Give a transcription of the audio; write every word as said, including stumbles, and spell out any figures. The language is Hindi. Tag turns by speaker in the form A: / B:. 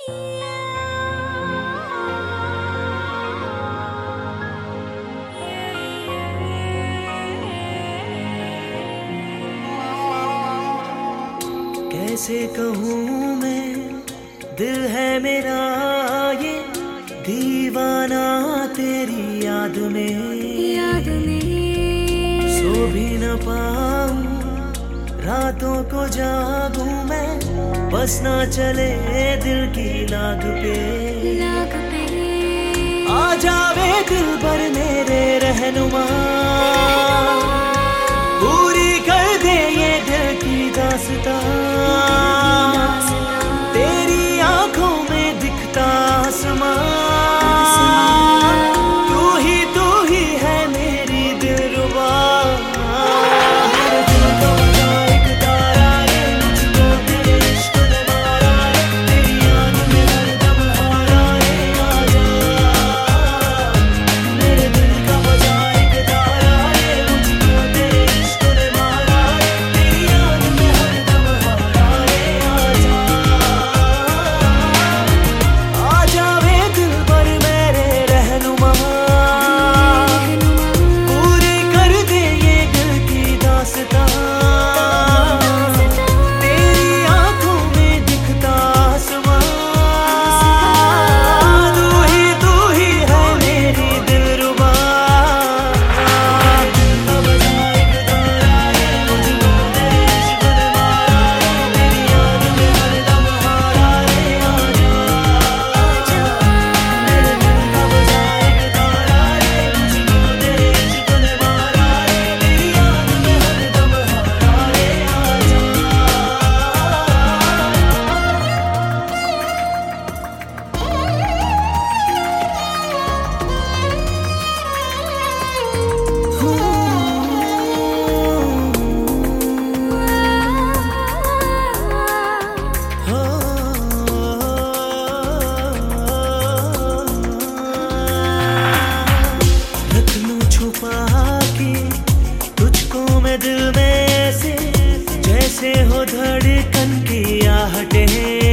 A: कैसे कहूँ मैं, दिल है मेरा ये दीवाना तेरी याद में,
B: याद में
A: सो भी न पाऊं, रातों को जागूं मैं, बस ना चले दिल की लाग पे,
B: लाग पे
A: आ जावे दिल भर मेरे रहनुमा, पूरी कर दे ये दिल की दास्तां, तेरी आंखों में दिखता आसमां, तू ही तू ही है मेरी दिलरुबा, मेरे दिल का बजा एक तारा रे, मुझको तेरे इश्क ने मारा रे, तेरी याद में हरदम हारा रे, आजा। मेरे दिल का बजा एक तारा रे, मुझको तेरे इश्क ने मारा रे, तेरी याद में हरदम हारा रे, आजा। आ जावे दिल भर मेरे रहनुमा, पूरी कर दे ये दिल की दास्तां, तेरी आंखों में दिखता आसमां, तू ही तू ही है मेरी दिलरुबा, दिल का बजा एक तारा रे, मुझको तेरे इश्क ने मारा रे, तेरी याद में हरदम हारा रे, आजा। मेरे दिल का बजा एक तारा रे, मुझको तेरे इश्क ने मारा रे, तेरी याद में हरदम हारा रे, आजा। रख लूं छुपा के तुझको मैं दिल में से, जैसे हो धड़कन की आहटें,